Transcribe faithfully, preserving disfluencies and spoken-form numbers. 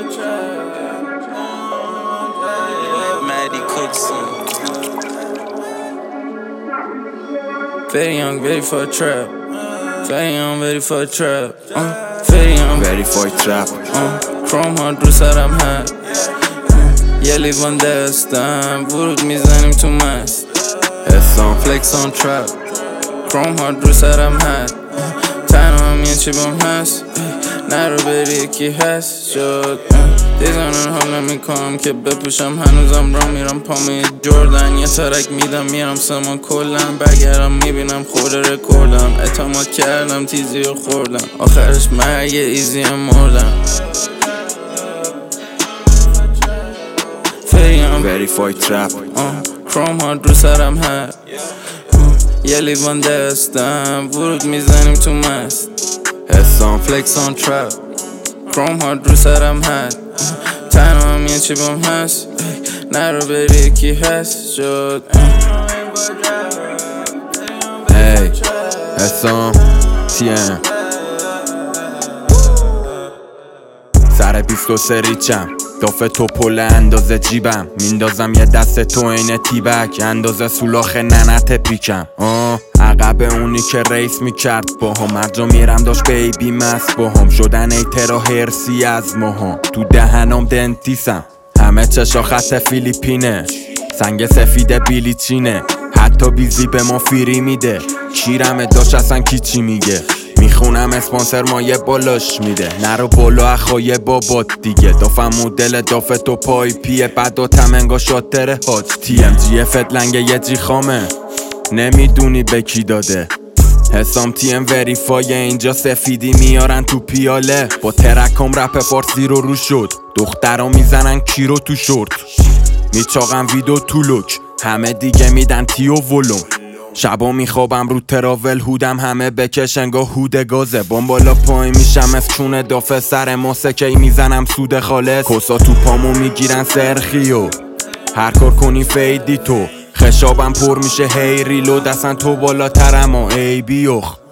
Maddie Cookson. Very young, ready for a trap. Very young, ready for a trap. Uh, very young, ready for a trap. Uh, Chrome ها رو سرم هست. یه لیوان دستم ورود میزنیم تو مست. حسام فلکس آن ترپ. کروم ها رو سرم هست. تنها هم یه چی بام هست. نرو بری یکی هست شد. دیزانن حالا میکنم که بپوشم هنوزم را میرم پامه جردن. یه ترک میدم میرم سمان کلن. برگرم میبینم خورده رکوردم. اعتماد کردم تیزی رو خوردم. آخرش مرگ ایزی مردم. Ready for a trap. کروم ها رو سرم هست. یه لیوان دستم ورود میزنیم تو مست. حسام فلکس آن ترپ. کروم ها رو سرم هست. تنها هم یه چی بام هست. نرو بری یکی هست شد. Hey حسام تیم سر بیست و سه ریچم. دافه تو پل اندازه جیبم. میندازم یه دست تو اینه تیبک. اندازه سولاخ ننت پیکم. آه عقب اونی که ریس میکرد با هم. مرجا میرم داشت بیبی مست با هم. شدن ایتر و هرسی از ماها. تو دهنم دنتیسم. همه چشا خط فیلیپینه. سنگ سفید بیلیچینه. حتی بیزی به ما فیری میده. کیرم داشت اصلا کی چی میگه. میخونم اسپانسر مایه بالاش میده. نرو بالا اخوای بابات دیگه. دافم مدل دافه تو پای پیه. بعد و تمنگا شاتر هاج. تی ام جی فت لنگه یه جی خامه. نمیدونی به کی داده. حسام تی ام وریفای. اینجا سفیدی میارن تو پیاله. با ترکم رپ فارسی رو رو شد. دخترا میزنن کی رو تو شورت. میچاقم ویدو تو لوک. همه دیگه میدن تیو ولوم. شبا میخوابم رو تراول هودم. همه بکشن گاه هود گازه. بام بالا پای میشم از چونه دافه. سر ماسکی میزنم سود خالص. کسا تو پامو میگیرن سرخیو. هر کار کنی فیدی تو. خشابم پر میشه هی ریلود. اصلا تو بالاترم و ای بیوخ.